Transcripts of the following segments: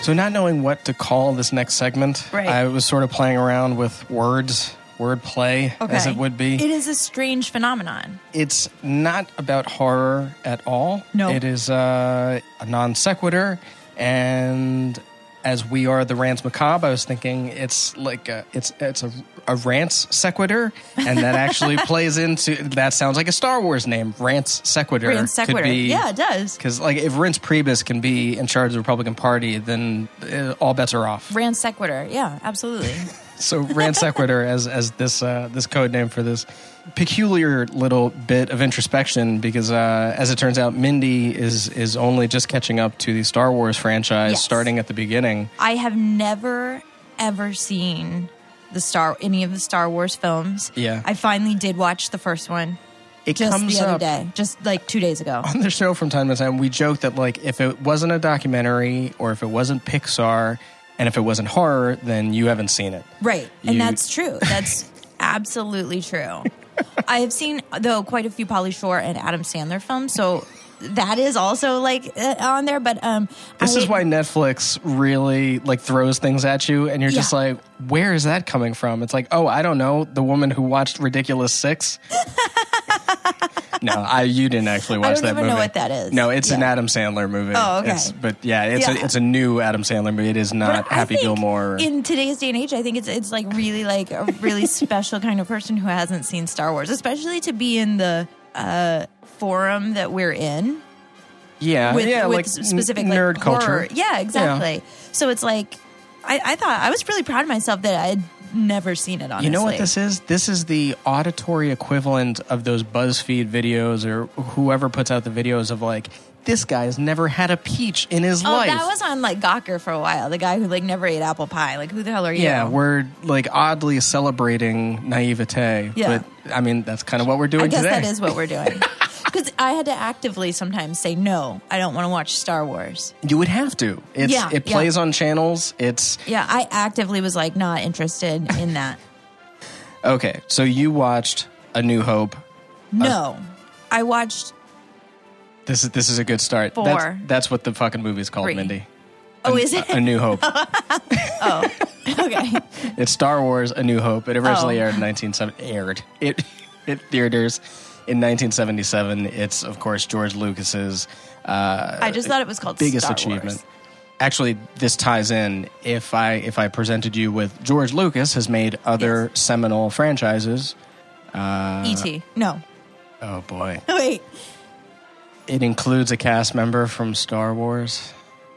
So not knowing what to call this next segment, Right. I was sort of playing around with words, wordplay, as it would be. It is a strange phenomenon. It's not about horror at all. No. It is a non sequitur, and as we are the Rants Macabre, I was thinking it's like it's a Rants sequitur, and that actually plays into that. Sounds like a Star Wars name, Rants sequitur. Rants sequitur. Could be, Yeah, it does. Because like if Reince Priebus can be in charge of the Republican Party, then all bets are off. Rand sequitur. Yeah, absolutely. So Rant Sequitur as this code name for this peculiar little bit of introspection, because as it turns out, Mindy is only just catching up to the Star Wars franchise, Yes. starting at the beginning. I have never ever seen any of the Star Wars films. Yeah. I finally did watch the first one It just comes the other up day, just like 2 days ago. on the show from time to time. We joke that like if it wasn't a documentary or if it wasn't Pixar and if it wasn't horror, then you haven't seen it. Right. And You- that's true. That's absolutely true. I have seen, though, quite a few Pauly Shore and Adam Sandler films, so that is also like on there. But This is why Netflix really like throws things at you, and you're just Yeah. like, where is that coming from? It's like, oh, I don't know, the woman who watched Ridiculous Six. No, you didn't actually watch that movie. I don't even know what that is. No, it's an Yeah. Adam Sandler movie. Oh, okay. It's a new Adam Sandler movie. It is not But I Happy think Gilmore. In today's day and age, I think it's like a really special kind of person who hasn't seen Star Wars, especially to be in the forum that we're in. With like specific nerd like, culture. horror. Yeah, exactly. So it's like I thought I was really proud of myself that I had never seen it. Honestly, You know what this is? This is the auditory equivalent of those BuzzFeed videos or whoever puts out the videos of like, this guy's never had a peach in his life. That was on like Gawker for a while. The guy who like never ate apple pie. Like, who the hell are you? Yeah, we're like oddly celebrating naivete. Yeah. But I mean, that's kind of what we're doing I guess today. that is what we're doing. Because I had to actively sometimes say, no, I don't want to watch Star Wars. You would have to. It plays on channels. Yeah, I actively was like not interested in that. Okay, so you watched A New Hope. No. I watched This is a good start. 4. That's what the fucking movie's called, 3. Mindy. Oh, is it? A New Hope. Oh, okay. It's Star Wars A New Hope. It originally Oh. aired in 1970. It hit theaters in 1977. It's, of course, George Lucas's I just thought it was called biggest Star achievement. Wars. Actually, this ties in. If I presented you with George Lucas has made other seminal franchises. E.T. No. Oh boy. Wait. It includes a cast member from Star Wars.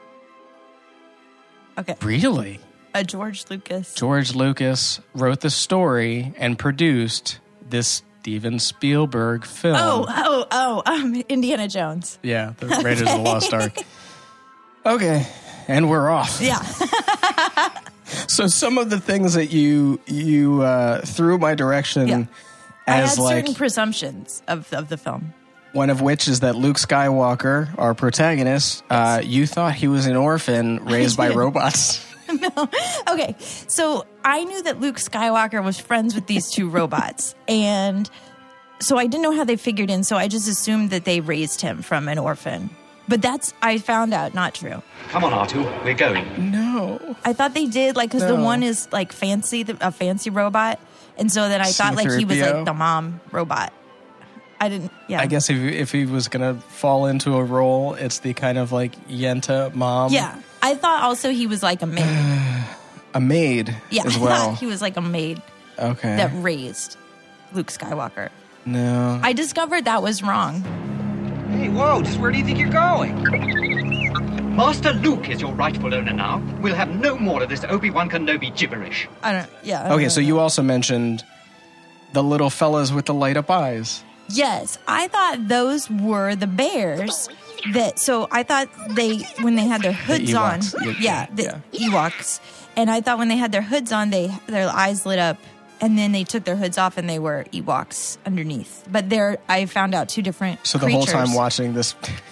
Okay. Really? George Lucas. George Lucas wrote the story and produced this Steven Spielberg film. Indiana Jones. Yeah, the Raiders of the Lost Ark. Okay, and we're off. Yeah. So some of the things that you threw my direction Yeah. I had as like certain presumptions of the film. one of which is that Luke Skywalker, our protagonist, you thought he was an orphan raised by did. robots. Okay, so I knew that Luke Skywalker was friends with these two robots, and so I didn't know how they figured in, so I just assumed that they raised him from an orphan. But I found out, not true. Come on, R2, we're going. No. I thought they did, like, because the No. one is, like, a fancy robot, and so then I thought, like, he was, C-3PO? like, the mom robot. I didn't, yeah. I guess if he was going to fall into a role, it's the kind of like Yenta mom. Yeah. I thought also he was, like, a maid. A maid Yeah, as I well. thought he was, like, a maid Okay. that raised Luke Skywalker. No. I discovered that was wrong. Hey, whoa, just where do you think you're going? Master Luke is your rightful owner now. We'll have no more of this Obi-Wan Kenobi gibberish. I don't, yeah. Okay, so you also mentioned the little fellas with the light up eyes. Yes, I thought those were the bears. So I thought when they had their hoods on, Ewoks. the Ewoks, and I thought when they had their hoods on, their eyes lit up, and then they took their hoods off, and they were Ewoks underneath. But I found out two different. So the creatures. whole time watching this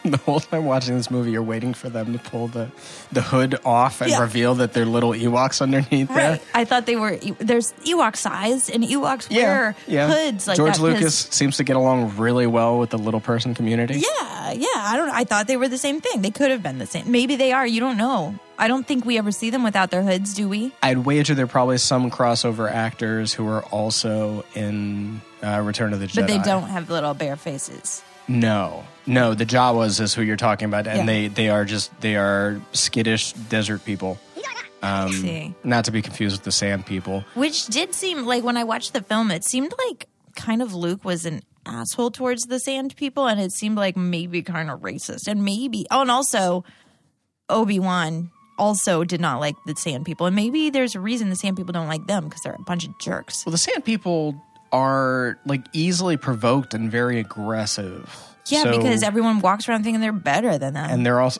The whole time watching this movie, you're waiting for them to pull the hood off and Yeah. reveal that they're little Ewoks underneath there. Right. I thought they were. There's Ewok size, and Ewoks wear hoods like George that. Lucas seems to get along really well with the little person community. Yeah. I thought they were the same thing. They could have been the same. Maybe they are. You don't know. I don't think we ever see them without their hoods, do we? I'd wager there are probably some crossover actors who are also in Return of the Jedi. But they don't have little bare faces. No, the Jawas is who you're talking about, and they are skittish desert people. See. Not to be confused with the sand people. Which did seem like when I watched the film, it seemed like kind of Luke was an asshole towards the sand people, and it seemed like maybe kind of racist, and and also Obi-Wan also did not like the sand people, and maybe there's a reason the sand people don't like them because they're a bunch of jerks. Well, the sand people are like easily provoked and very aggressive. Yeah, So- because everyone walks around thinking they're better than them. and they're also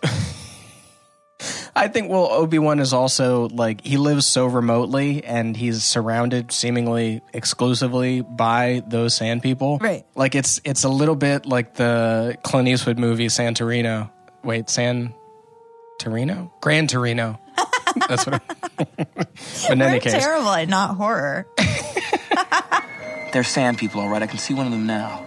I think Obi-Wan is also like he lives so remotely and he's surrounded seemingly exclusively by those sand people. Right. Like it's a little bit like the Clint Eastwood movie San Torino. Wait, San Torino? Gran Torino. That's what but in any We're case. terrible at not horror. They're sand people, all right. I can see one of them now.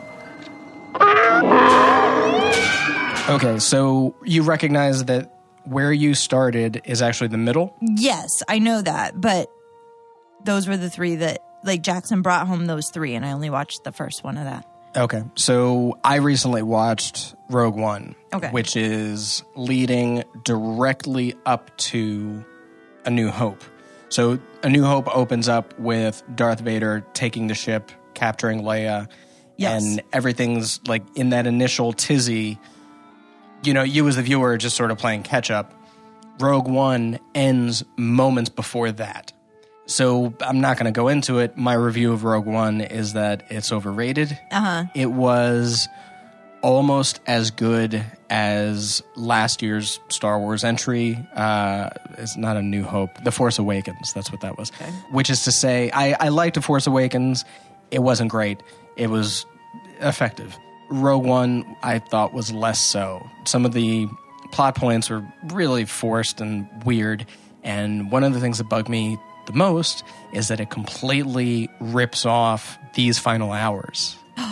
Okay, so you recognize that where you started is actually the middle? Yes, I know that, but those were the three that, like, Jackson brought home those three, and I only watched the first one of that. Okay, so I recently watched Rogue One, Okay. which is leading directly up to A New Hope. So A New Hope opens up with Darth Vader taking the ship, capturing Leia, Yes. and everything's like in that initial tizzy. You know, you as the viewer are just sort of playing catch up. Rogue One ends moments before that. So I'm not going to go into it. My review of Rogue One is that it's overrated. It was almost as good as last year's Star Wars entry. It's not A New Hope. The Force Awakens. That's what that was. Okay. Which is to say, I liked The Force Awakens. It wasn't great. It was effective. Rogue One, I thought, was less so. Some of the plot points were really forced and weird. And one of the things that bugged me the most is that it completely rips off these final hours.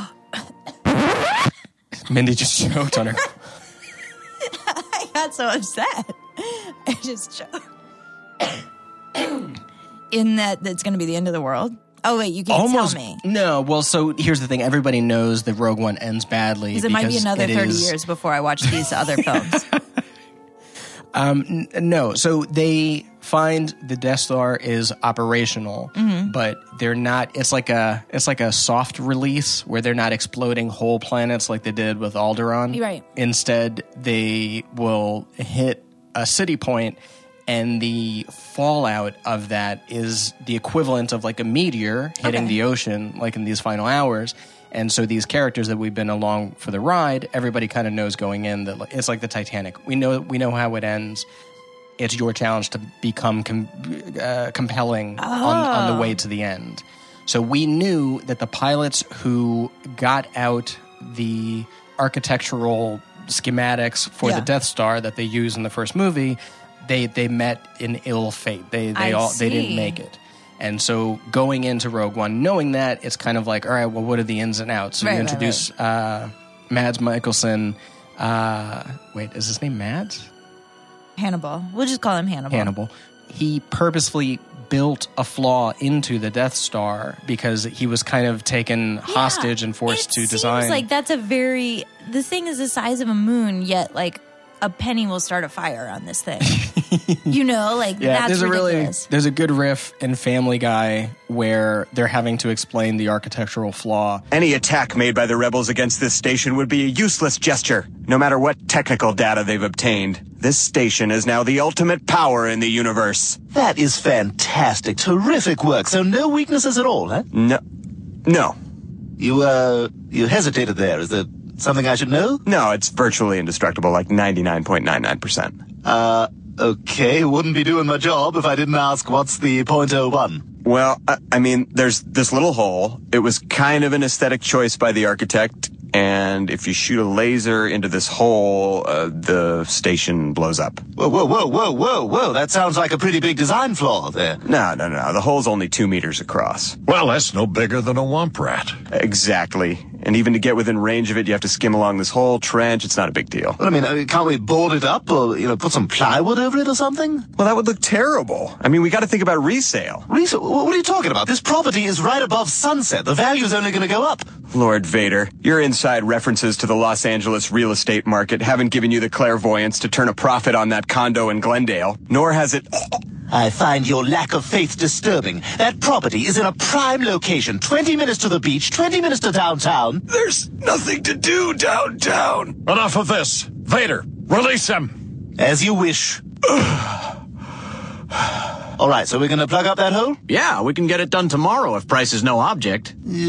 Mindy just choked on her. I got so upset. I just choked. In that's going to be the end of the world? Oh, wait, you can't tell me. No, well, so here's the thing. Everybody knows that Rogue One ends badly. Because it might be another 30 is- years before I watch these other films. No, so they find the Death Star is operational, but they're not. It's like a soft release where they're not exploding whole planets like they did with Alderaan. Right. Instead, they will hit a city point, and the fallout of that is the equivalent of like a meteor hitting the ocean, like in these final hours. And so these characters that we've been along for the ride, everybody kind of knows going in that it's like the Titanic. We know how it ends. It's your challenge to become compelling on the way to the end. So we knew that the pilots who got out the architectural schematics for the Death Star that they use in the first movie, they met in ill fate. They didn't make it. And so going into Rogue One, knowing that, it's kind of like, all right, well, what are the ins and outs? So you introduce Mads Mikkelsen. Wait, is his name Mads? Hannibal. We'll just call him Hannibal. He purposefully built a flaw into the Death Star because he was kind of taken hostage and forced to design. It seems like that's the thing is the size of a moon, yet like a penny will start a fire on this thing. That's ridiculous. There's a good riff in Family Guy where they're having to explain the architectural flaw. Any attack made by the rebels against this station would be a useless gesture, no matter what technical data they've obtained. This station is now the ultimate power in the universe. That is fantastic. Terrific work. So no weaknesses at all, huh? No. You hesitated there. Is there something I should know? No, it's virtually indestructible, like 99.99%. Okay, wouldn't be doing my job if I didn't ask what's the .01. Well, I mean, there's this little hole. It was kind of an aesthetic choice by the architect. and if you shoot a laser into this hole, the station blows up. Whoa. That sounds like a pretty big design flaw there. No. The hole's only 2 meters across. Well, that's no bigger than a womp rat. Exactly. And even to get within range of it, you have to skim along this whole trench. It's not a big deal. Well, I mean, can't we board it up or, put some plywood over it or something? Well, that would look terrible. I mean, we got to think about resale. Resale? What are you talking about? This property is right above Sunset. The value's only going to go up. Lord Vader, your inside references to the Los Angeles real estate market haven't given you the clairvoyance to turn a profit on that condo in Glendale, nor has it... I find your lack of faith disturbing. That property is in a prime location. 20 minutes to the beach, 20 minutes to downtown. There's nothing to do downtown. Enough of this. Vader, release him. As you wish. All right, so we're going to plug up that hole? Yeah, we can get it done tomorrow if price is no object.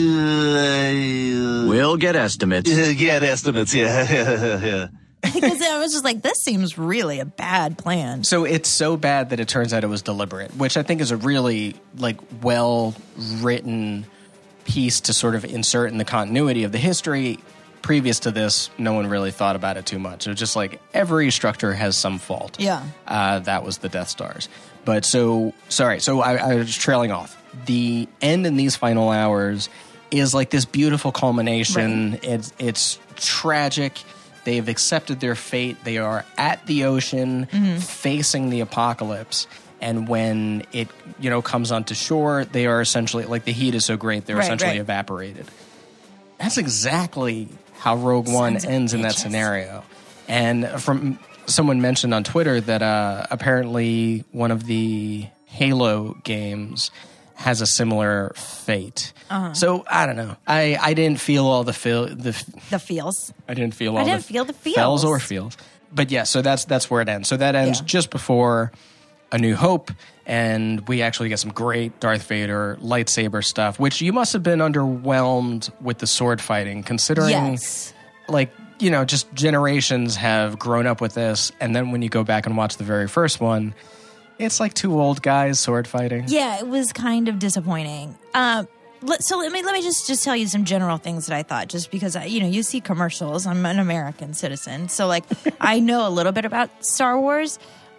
We'll get estimates. Get estimates, yeah. Because I was just like, this seems really a bad plan. So it's so bad that it turns out it was deliberate, which I think is a really well-written piece to sort of insert in the continuity of the history. Previous to this, no one really thought about it too much. It was just like every structure has some fault. Yeah. That was the Death Stars. But so I was trailing off. The end in these final hours is like this beautiful culmination. Right. It's tragic. They've accepted their fate. They are at the ocean, facing the apocalypse. And when it, comes onto shore, they are essentially, like, the heat is so great, they're essentially evaporated. That's exactly how Rogue One ends in that scenario. And from someone mentioned on Twitter that apparently one of the Halo games has a similar fate. So I don't know. I didn't feel all the feels. I didn't feel the feels. Fells or feels. But yeah, so that's where it ends. So that ends just before A New Hope, and we actually get some great Darth Vader lightsaber stuff, which you must have been underwhelmed with the sword fighting, considering just generations have grown up with this, and then when you go back and watch the very first one, it's like two old guys sword fighting. Yeah, it was kind of disappointing. So let me just tell you some general things that I thought, just because you see commercials. I'm an American citizen, so I know a little bit about Star Wars.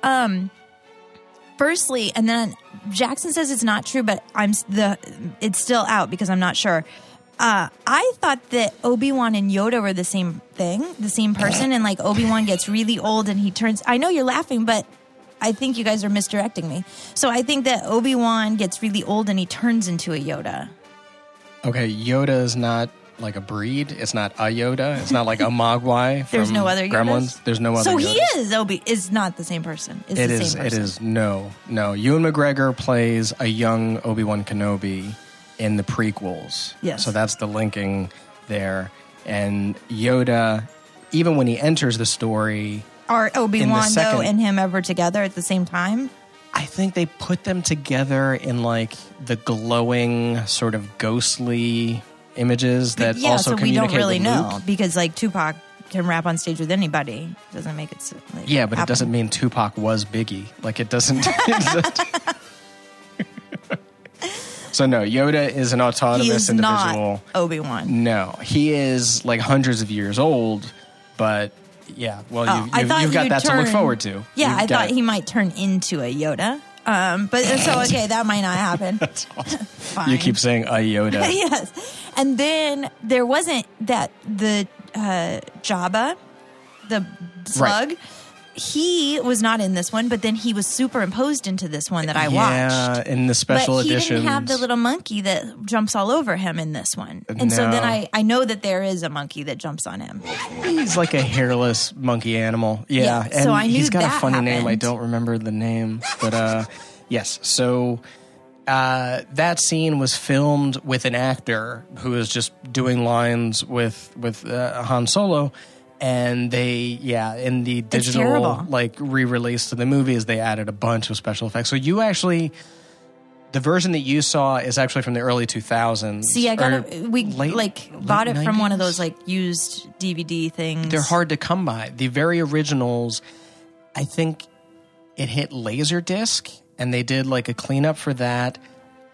Firstly, and then Jackson says it's not true, but it's still out because I'm not sure. I thought that Obi-Wan and Yoda were the same thing, the same person, and Obi-Wan gets really old and he turns. I know you're laughing, but I think you guys are misdirecting me. So I think that Obi-Wan gets really old and he turns into a Yoda. Okay, Yoda is not like a breed. It's not a Yoda. It's not like a Mogwai from There's no other Gremlins. Yodas? There's no other So Yodas. he is not the same person. It's It the is. same person. It is. No. Ewan McGregor plays a young Obi-Wan Kenobi in the prequels. Yes. So that's the linking there. And Yoda, even when he enters the story... Are Obi-Wan, though, and him ever together at the same time? I think they put them together in the glowing, sort of ghostly images that also so we communicate don't really with know Luke. because Tupac can rap on stage with anybody. Doesn't make it but happen. it doesn't mean Tupac was Biggie. It doesn't. So no, Yoda is an autonomous individual. Not Obi-Wan. No, he is hundreds of years old, but. Yeah, well, you've got that to look forward to. Yeah, I thought he might turn into a Yoda. That might not happen. That's awesome. Fine. You keep saying a Yoda. Yes. And then there wasn't the Jabba, the slug. Right. He was not in this one, but then he was superimposed into this one that I watched. Yeah, in the special editions. But he didn't have the little monkey that jumps all over him in this one. And so then I know that there is a monkey that jumps on him. He's like a hairless monkey animal. Yeah. And so I knew he's got that a funny happened. name. I don't remember the name. But yes. So that scene was filmed with an actor who was just doing lines with Han Solo. And they, in the digital re-release to the movies, they added a bunch of special effects. So you actually, the version that you saw is actually from the early 2000s. See, we bought it from 90s? one of those used DVD things. They're hard to come by. The very originals, I think it hit Laserdisc, and they did a cleanup for that.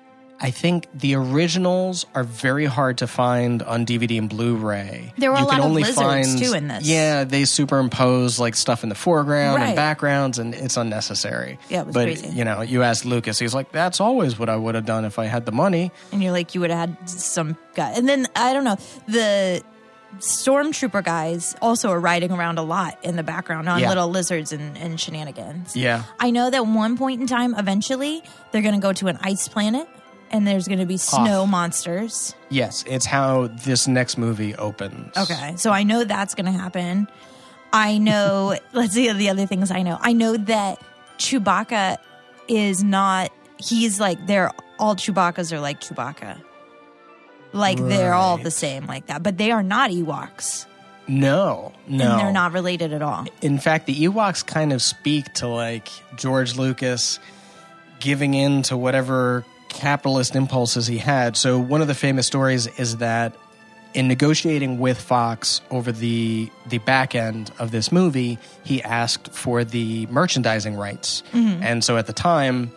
I think the originals are very hard to find on DVD and Blu-ray. There were You a can lot of only lizards, too, in this. Yeah, they superimpose like stuff in the foreground Right. and backgrounds, and it's unnecessary. Yeah, it was but, crazy. you know, you ask Lucas, he's like, that's always what I would have done if I had the money. And you're like, you would have had some guy. And then, I don't know, the stormtrooper guys also are riding around a lot in the background on Yeah. little lizards and shenanigans. Yeah. I know that one point in time, eventually, they're going to go to an ice planet and there's going to be snow monsters. Yes, it's how this next movie opens. Okay. So I know that's going to happen. I know, let's see the other things I know. I know that Chewbacca is not, he's like, all Chewbaccas are like Chewbacca. Like they're all the same like that. But they are not Ewoks. No. And they're not related at all. In fact, the Ewoks kind of speak to like George Lucas giving in to whatever capitalist impulses he had. So one of the famous stories is that in negotiating with Fox over the back end of this movie, he asked for the merchandising rights. And so at the time,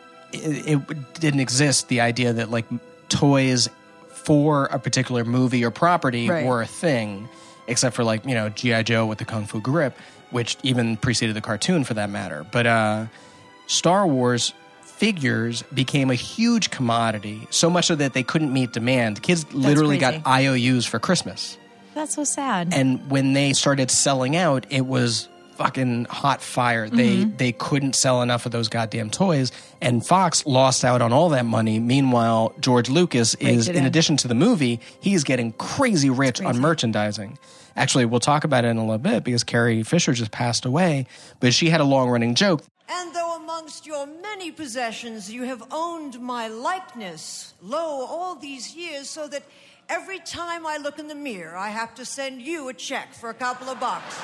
it didn't exist, the idea that like toys for a particular movie or property were a thing, except for like, you know, G.I. Joe with the Kung Fu Grip, which even preceded the cartoon for that matter. But Star Wars figures became a huge commodity, so much so that they couldn't meet demand. Kids literally got crazy. IOUs for Christmas. That's so sad. And when they started selling out, it was fucking hot fire. They couldn't sell enough of those goddamn toys, and Fox lost out on all that money. Meanwhile, George Lucas is, in addition to the movie, he's getting crazy rich on merchandising. Actually, we'll talk about it in a little bit because Carrie Fisher just passed away, but she had a long-running joke. And though amongst your many possessions you have owned my likeness, lo, all these years, so that every time I look in the mirror, I have to send you a check for a couple of bucks.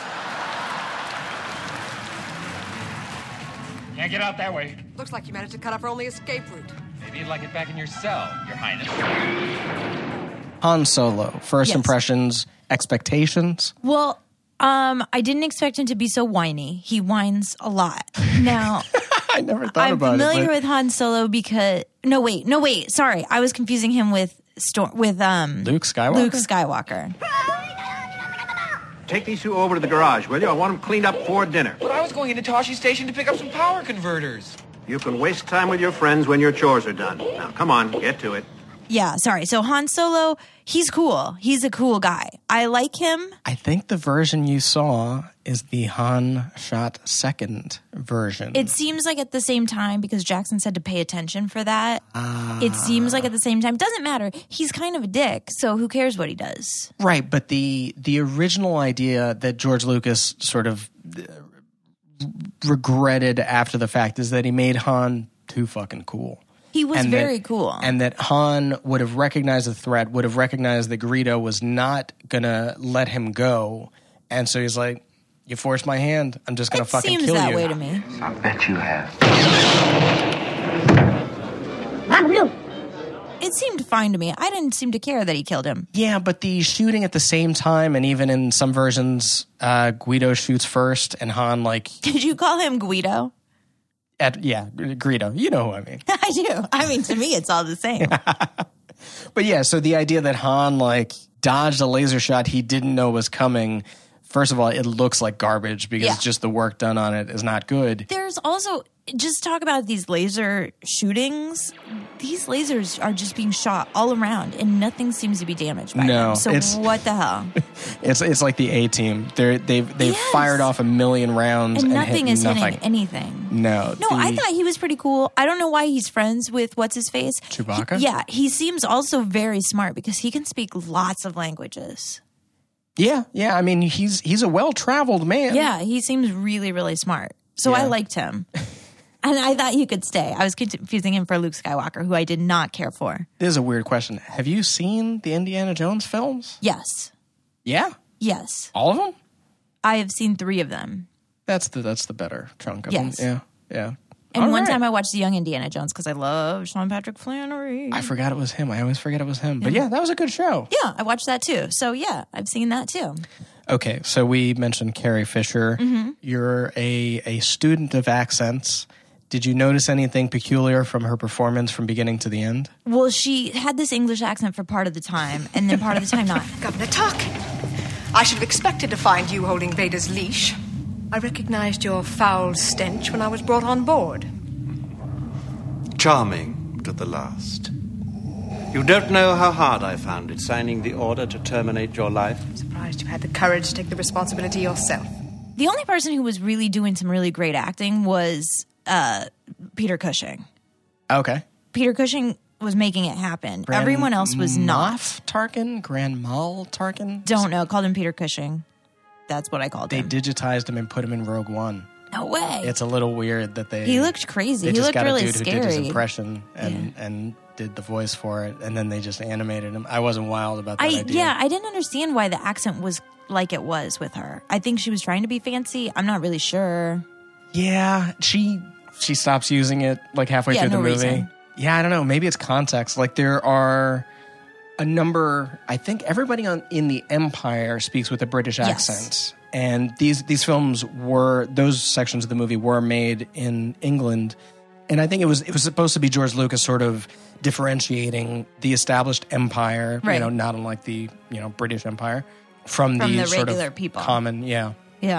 Can't get out that way. Looks like you managed to cut off our only escape route. Maybe you'd like it back in your cell, Your Highness. Han Solo, first Yes. impressions, expectations. Well, I didn't expect him to be so whiny. He whines a lot. Now, I never thought I'm about familiar it. with Han Solo because no wait. Sorry, I was confusing him with Luke Skywalker. Luke Skywalker. Take these two over to the garage, will you? I want them cleaned up for dinner. But I was going into Toshi Station to pick up some power converters. You can waste time with your friends when your chores are done. Now, come on, get to it. Yeah, sorry. So Han Solo, he's cool. He's a cool guy. I like him. I think the version you saw is the Han shot second version. It seems like at the same time, because Jackson said to pay attention for that, it seems like at the same time. It doesn't matter. He's kind of a dick, so who cares what he does? Right, but the original idea that George Lucas sort of regretted after the fact is that he made Han too fucking cool. He was very cool. And that Han would have recognized the threat, would have recognized that Greedo was not going to let him go. And so he's like, you forced my hand. I'm just going to fucking kill you. Seems that way to me. I bet you have. It seemed fine to me. I didn't seem to care that he killed him. Yeah, but the shooting at the same time, and even in some versions, Guido shoots first, and Han, like... Did you call him Guido? Greedo. You know who I mean. I do. I mean, to me, it's all the same. But yeah, so the idea that Han, like, dodged a laser shot he didn't know was coming... First of all, it looks like garbage because just the work done on it is not good. There's also, just talk about these laser shootings. These lasers are just being shot all around and nothing seems to be damaged by them. So what the hell? It's like the A-Team. They've fired off 1 million rounds and nothing hit is nothing. hitting anything. No, I thought he was pretty cool. I don't know why he's friends with what's-his-face. Chewbacca? He seems also very smart because he can speak lots of languages. Yeah. I mean, he's a well-traveled man. Yeah, he seems really, really smart. So I liked him. And I thought he could stay. I was confusing him for Luke Skywalker, who I did not care for. This is a weird question. Have you seen the Indiana Jones films? Yes. Yeah? Yes. All of them? I have seen 3 of them. That's the better chunk of Yes. them. Yeah. And one time I watched the Young Indiana Jones because I love Sean Patrick Flannery. I forgot it was him. I always forget it was him. But yeah, that was a good show. Yeah, I watched that too. So yeah, I've seen that too. Okay, so we mentioned Carrie Fisher. Mm-hmm. You're a student of accents. Did you notice anything peculiar from her performance from beginning to the end? Well, she had this English accent for part of the time, and then part of the time not. Governor Tuck, I should have expected to find you holding Vader's leash. I recognized your foul stench when I was brought on board. Charming to the last. You don't know how hard I found it signing the order to terminate your life. I'm surprised you had the courage to take the responsibility yourself. The only person who was really doing some really great acting was Peter Cushing. Okay. Peter Cushing was making it happen. Everyone else was not. Tarkin? Grand Mal Tarkin? Don't know. Called him Peter Cushing. That's what I called him. They digitized him and put him in Rogue One. No way. It's a little weird that they... He looked crazy. They He just looked got really a dude scary. who did his impression and did the voice for it, and then they just animated him. I wasn't wild about that idea. Yeah, I didn't understand why the accent was like it was with her. I think she was trying to be fancy. I'm not really sure. Yeah, she stops using it like halfway through the movie. Reason. Yeah, I don't know. Maybe it's context. Like there are a number. I think everybody in the Empire speaks with a British accent, and these films those sections of the movie were made in England, and I think it was supposed to be George Lucas sort of differentiating the established empire, right. Not unlike the British Empire from the sort regular of people. Common, yeah.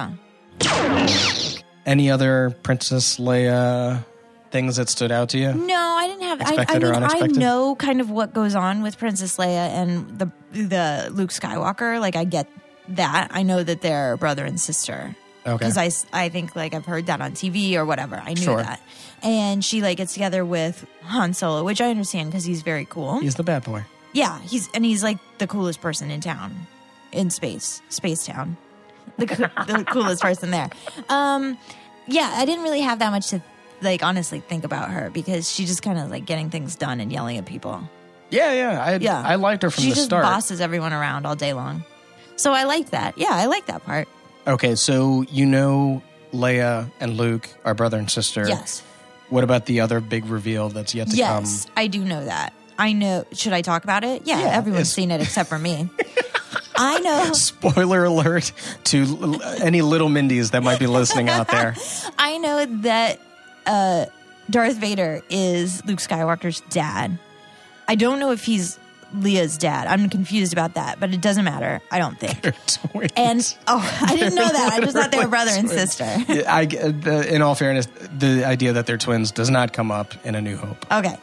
Any other Princess Leia things that stood out to you? No, I didn't have. Expected or unexpected? I know kind of what goes on with Princess Leia and the Luke Skywalker. Like I get that. I know that they're brother and sister. Okay. Because I think like I've heard that on TV or whatever. I knew that. And she like gets together with Han Solo, which I understand because he's very cool. He's the bad boy. Yeah, he's like the coolest person in town, in Space Town, the coolest person there. Yeah, I didn't really have that much to like honestly think about her because she just kind of like getting things done and yelling at people. Yeah. I liked her from the start. She just bosses everyone around all day long. So I liked that. Yeah, I liked that part. Okay, so Leia and Luke are brother and sister. Yes. What about the other big reveal that's yet to come? Yes, I do know that. I know. Should I talk about it? Yeah, everyone's seen it except for me. I know. Spoiler alert to any little Mindies that might be listening out there. I know that Darth Vader is Luke Skywalker's dad. I don't know if he's Leia's dad. I'm confused about that, but it doesn't matter. I don't think. They're twins. And I didn't know that. I just thought they were brother and sister. In all fairness, the idea that they're twins does not come up in A New Hope. Okay.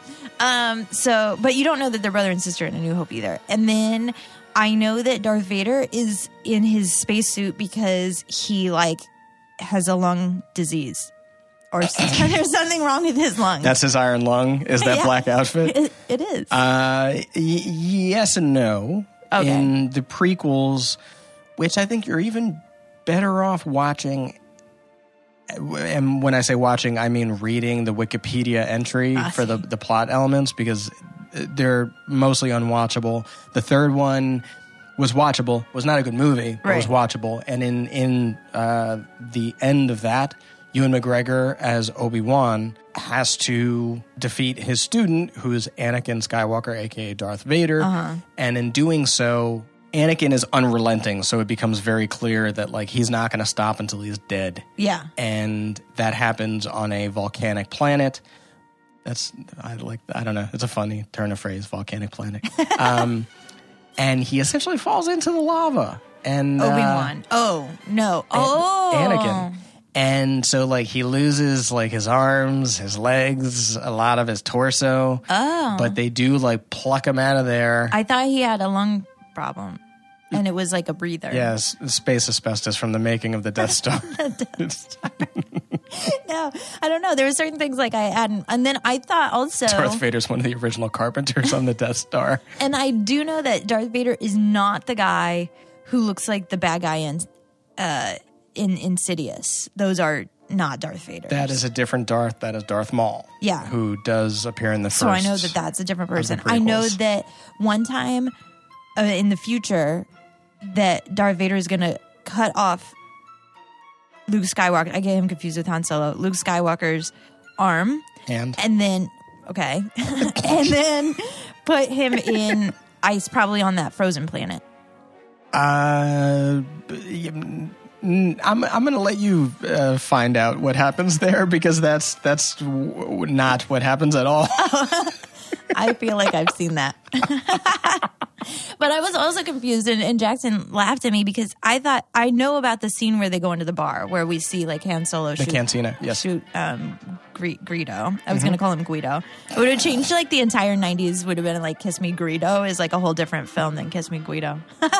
But you don't know that they're brother and sister in A New Hope either. And then I know that Darth Vader is in his spacesuit because he like has a lung disease. Or there's something wrong with his lung. That's his iron lung? Is that black outfit? It is. Yes and no. Okay. In the prequels, which I think you're even better off watching, and when I say watching, I mean reading the Wikipedia entry for the plot elements, because they're mostly unwatchable. The third one was watchable, was not a good movie, but was watchable. And in the end of that, Ewan McGregor as Obi-Wan has to defeat his student, who is Anakin Skywalker, a.k.a. Darth Vader. And in doing so, Anakin is unrelenting, so it becomes very clear that like he's not going to stop until he's dead. Yeah. And that happens on a volcanic planet. I don't know. It's a funny turn of phrase, volcanic planet. And he essentially falls into the lava. And Obi-Wan. Anakin. And so, like, he loses, like, his arms, his legs, a lot of his torso. Oh. But they do, like, pluck him out of there. I thought he had a lung problem. And it was like a breather. Yes, space asbestos from the making of the Death Star. No, I don't know. There were certain things like I hadn't. And then I thought also Darth Vader's one of the original carpenters on the Death Star. And I do know that Darth Vader is not the guy who looks like the bad guy in Insidious. Those are not Darth Vader. That is a different Darth. That is Darth Maul. Yeah. Who does appear in the first. So I know that that's a different person. I know that one time in the future that Darth Vader is going to cut off Luke Skywalker. I get him confused with Han Solo. Luke Skywalker's arm. And then, okay. And then put him in ice, probably on that frozen planet. I'm going to let you find out what happens there, because that's not what happens at all. I feel like I've seen that. But I was also confused, and Jackson laughed at me because I thought I know about the scene where they go into the bar where we see like Han Solo shoot, cantina, yes. shoot Greedo. I was going to call him Guido. It would have changed like the entire 90s. Would have been like Kiss Me Greedo is like a whole different film than Kiss Me Guido. But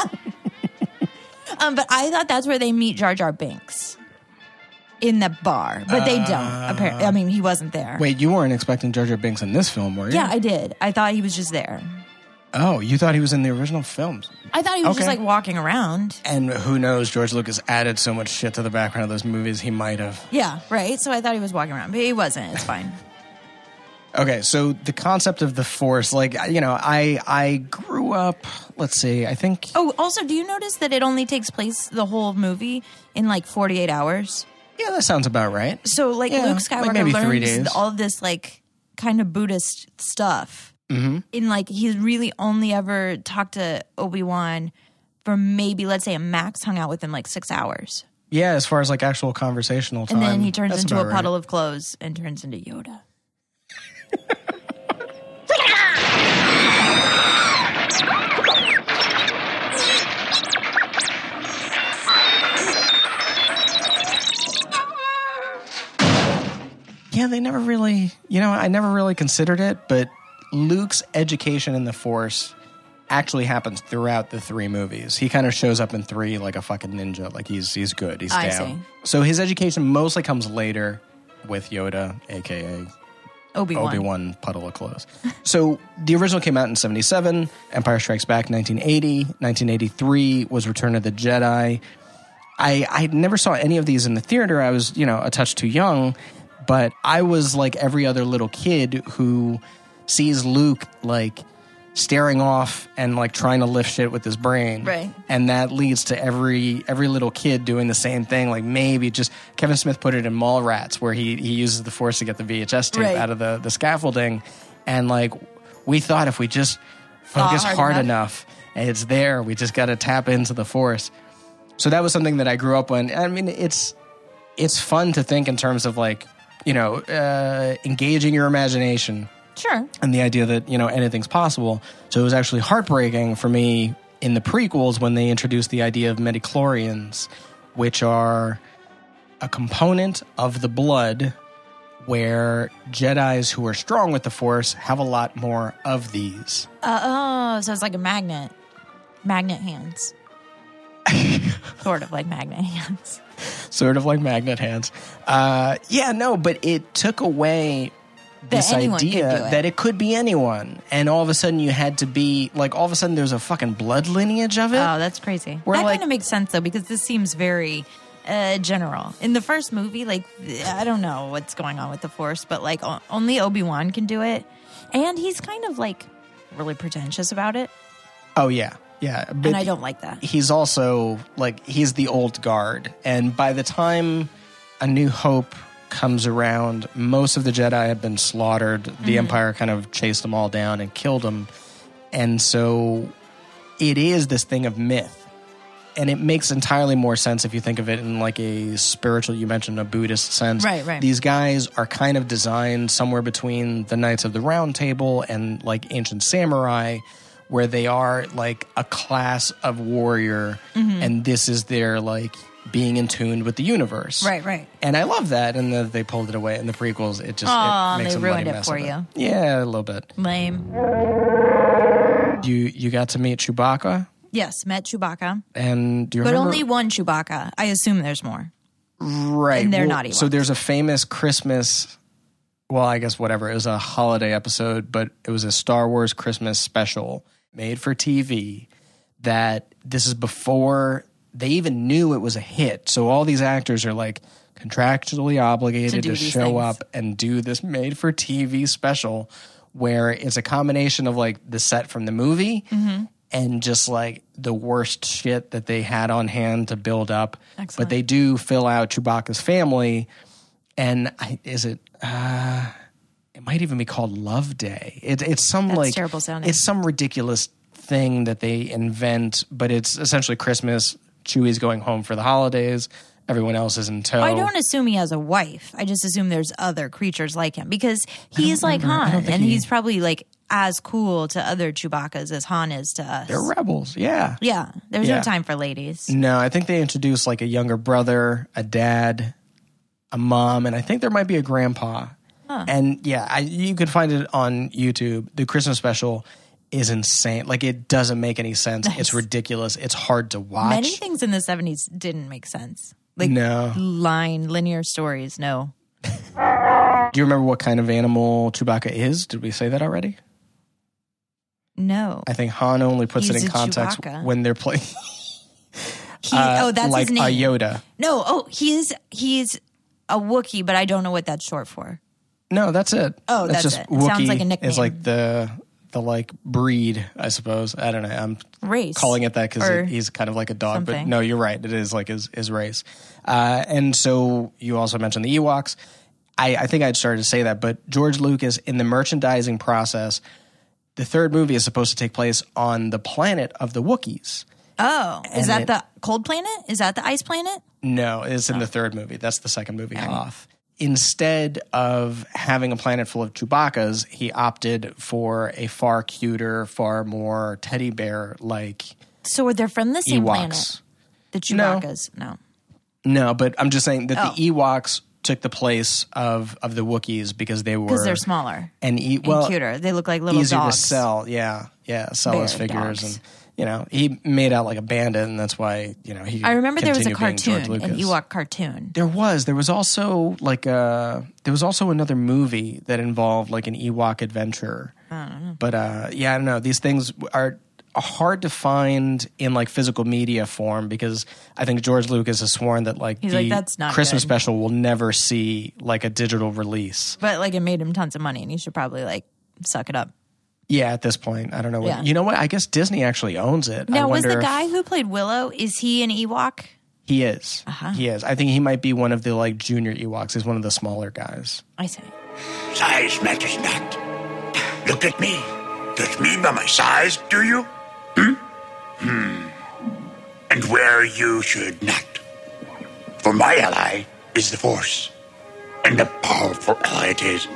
I thought that's where they meet Jar Jar Binks. In the bar, but they don't. Apparently, I mean, he wasn't there. Wait, you weren't expecting Jar Jar Binks in this film, were you? Yeah, I did. I thought he was just there. Oh, you thought he was in the original films? I thought he was just like walking around. And who knows? George Lucas added so much shit to the background of those movies. He might have. Yeah, right. So I thought he was walking around, but he wasn't. It's fine. Okay, so the concept of the Force, like, you know, I grew up. Let's see. I think. Oh, also, do you notice that it only takes place the whole movie in like 48 hours? Yeah, that sounds about right. So, like, Luke Skywalker like maybe 3 learns days. all of this, like, kind of Buddhist stuff. Mm-hmm. In, like, he's really only ever talked to Obi-Wan for maybe, let's say, Max hung out with him, like, 6 hours. Yeah, as far as, like, actual conversational time. And then he turns that's into a about puddle right. of clothes and turns into Yoda. Yeah, they never really, you know, I never really considered it, but Luke's education in the Force actually happens throughout the 3 movies. He kind of shows up in 3 like a fucking ninja, like he's good, he's I down. see. So his education mostly comes later with Yoda, aka Obi-Wan Puddle of Clothes. So the original came out in 1977, Empire Strikes Back 1980, 1983 was Return of the Jedi. I never saw any of these in the theater. I was, you know, a touch too young. But I was like every other little kid who sees Luke like staring off and like trying to lift shit with his brain. Right. And that leads to every little kid doing the same thing. Like maybe just Kevin Smith put it in Mallrats where he uses the Force to get the VHS tape out of the scaffolding. And like we thought if we just focus hard enough and it's there, we just got to tap into the Force. So that was something that I grew up on. I mean, it's fun to think in terms of like, you know, engaging your imagination. Sure. And the idea that, you know, anything's possible. So it was actually heartbreaking for me in the prequels when they introduced the idea of midichlorians, which are a component of the blood where Jedis who are strong with the Force have a lot more of these. So it's like a magnet. Magnet hands. Sort of like magnet hands. Sort of like magnet hands. Yeah, no, but it took away this idea that it could be anyone. And all of a sudden you had to be, like, all of a sudden there's a fucking blood lineage of it. Oh, that's crazy. That kind of makes sense, though, because this seems very general. In the first movie, like, I don't know what's going on with the Force, but, like, only Obi-Wan can do it. And he's kind of, like, really pretentious about it. Oh, yeah. Yeah, but and I don't like that. He's also, like, he's the old guard. And by the time A New Hope comes around, most of the Jedi had been slaughtered. The Empire kind of chased them all down and killed them. And so it is this thing of myth. And it makes entirely more sense if you think of it in, like, a spiritual, you mentioned a Buddhist sense. Right. These guys are kind of designed somewhere between the Knights of the Round Table and, like, ancient samurai, where they are like a class of warrior, and this is their like being in tune with the universe. Right. And I love that, and that they pulled it away in the prequels. It just it makes they a ruined bloody it mess for of you. Yeah, a little bit. Lame. You got to meet Chewbacca, Yes, met Chewbacca. and do you But remember? only one Chewbacca. I assume there's more. Right, and they're not Ewoks. So there's a famous Christmas. Well, I guess whatever. It was a holiday episode, but it was a Star Wars Christmas special made for TV that this is before they even knew it was a hit. So all these actors are like contractually obligated to show up and do this made for TV special where it's a combination of like the set from the movie and just like the worst shit that they had on hand to build up. Excellent. But they do fill out Chewbacca's family. And it might even be called Love Day. It's some That's like terrible sounding. It's some ridiculous thing that they invent, but it's essentially Christmas. Chewie's going home for the holidays. Everyone else is in tow. I don't assume he has a wife. I just assume there's other creatures like him because he's like Han, and he's probably like as cool to other Chewbaccas as Han is to us. They're rebels, yeah. Yeah, there's no time for ladies. No, I think they introduced like a younger brother, a dad, a mom, and I think there might be a grandpa. Huh. And yeah, you could find it on YouTube. The Christmas special is insane. Like, it doesn't make any sense. Nice. It's ridiculous. It's hard to watch. Many things in the 70s didn't make sense. Like, no. linear stories, no. Do you remember what kind of animal Chewbacca is? Did we say that already? No. I think Han only puts it in context when they're playing. That's like his name. a Yoda. No, he's a Wookiee, but I don't know what that's short for. No, that's it. Oh, that's just it. Wookiee Sounds like a nickname. It's like the like breed, I suppose. I don't know. I'm race calling it that because he's kind of like a dog. Something. But no, you're right. It is like his race. And so you also mentioned the Ewoks. I think I'd started to say that, but George Lucas, in the merchandising process, the third movie is supposed to take place on the planet of the Wookiees. Oh, is that the cold planet? Is that the ice planet? No, it's in the third movie. That's the second movie, Hoth. Instead of having a planet full of Chewbaccas, he opted for a far cuter, far more teddy bear-like So they're from the same Ewoks. planet? The Chewbaccas? No, but I'm just saying that the Ewoks took the place of the Wookiees because they're smaller and cuter. They look like little easier dogs. to sell. Sell as figures, dogs. and he made out like a bandit, and that's why he. I remember there was a continued being George cartoon, an Lucas. Ewok cartoon. There was also another movie that involved like an Ewok adventure. I don't know. But I don't know. These things are hard to find in like physical media form because I think George Lucas has sworn that He's like, that's not Christmas good. special will never see like a digital release. But like it made him tons of money, and he should probably like suck it up. Yeah, at this point, I don't know. Yeah. You know what? I guess Disney actually owns it. Now, was the guy who played Willow, is he an Ewok? He is. He is. I think he might be one of the like junior Ewoks. He's one of the smaller guys. I see. Size matters not. Look at me. Judge me by my size, do you? And where you should not. For my ally is the Force. And a powerful ally it is.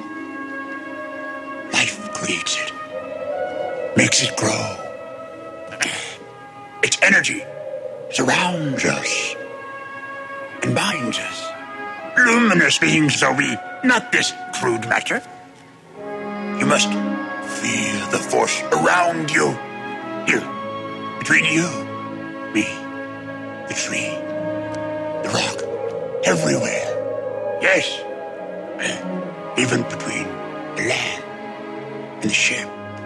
Life creates it. Makes it grow. Its energy surrounds us and binds us. Luminous beings are we, not this crude matter. You must feel the force around you. Here, between you, me, the tree, the rock, everywhere. Yes, even between the land and the ship.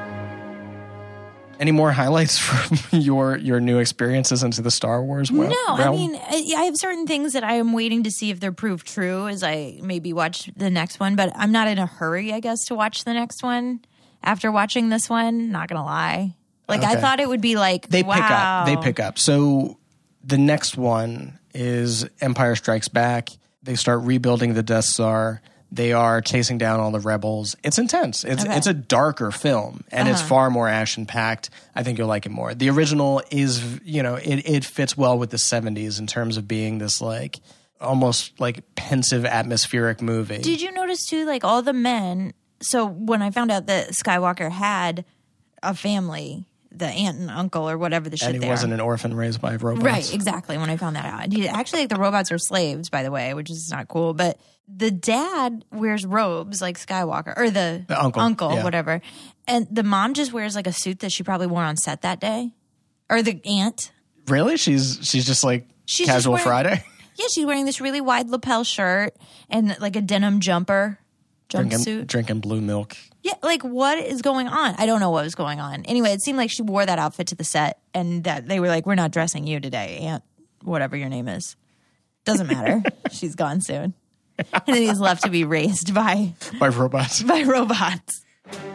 Any more highlights from your new experiences into the Star Wars realm? No, I mean, I have certain things that I am waiting to see if they're proved true as I maybe watch the next one, but I'm not in a hurry, I guess, to watch the next one after watching this one. Not going to lie. Like, I thought it would be like, They pick up. So the next one is Empire Strikes Back. They start rebuilding the Death Star. They are chasing down all the rebels. It's intense. It's a darker film, and it's far more action-packed. I think you'll like it more. The original is, it fits well with the 70s in terms of being this, like, almost, like, pensive, atmospheric movie. Did you notice, too, like, all the men... So when I found out that Skywalker had a family... the aunt and uncle or whatever the shit and he wasn't an orphan raised by robots. Right, exactly, when I found that out. Actually, like, the robots are slaves, by the way, which is not cool. But the dad wears robes like Skywalker, or the uncle yeah. whatever. And the mom just wears like a suit that she probably wore on set that day. Or the aunt. Really? She's just like casual Friday? Yeah, she's wearing this really wide lapel shirt and like a denim jumpsuit. Drinking blue milk. Yeah, like what is going on? I don't know what was going on. Anyway, it seemed like she wore that outfit to the set and that they were like, we're not dressing you today, Aunt, whatever your name is. Doesn't matter. She's gone soon. And then he's left to be raised by robots. By robots.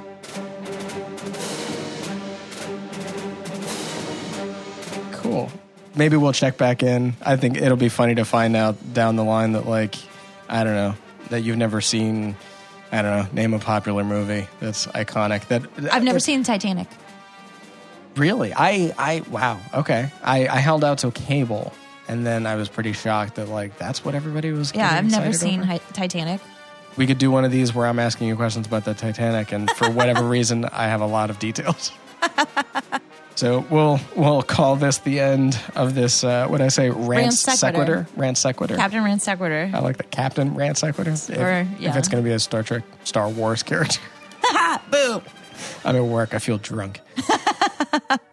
Cool. Maybe we'll check back in. I think it'll be funny to find out down the line that, like, I don't know, that you've never seen, I don't know, name a popular movie that's iconic. I've never seen Titanic. Really? Wow. Okay. I held out to Cable, and then I was pretty shocked that, like, that's what everybody was Yeah, I've never seen over. Titanic. We could do one of these where I'm asking you questions about the Titanic, and for whatever reason, I have a lot of details. So we'll call this the end of this, what did I say, Rant Sequitur? Rant Sequitur. Captain Rant Sequitur. I like the Captain Rant Sequitur. If it's going to be a Star Wars character. Boom. I'm at work. I feel drunk.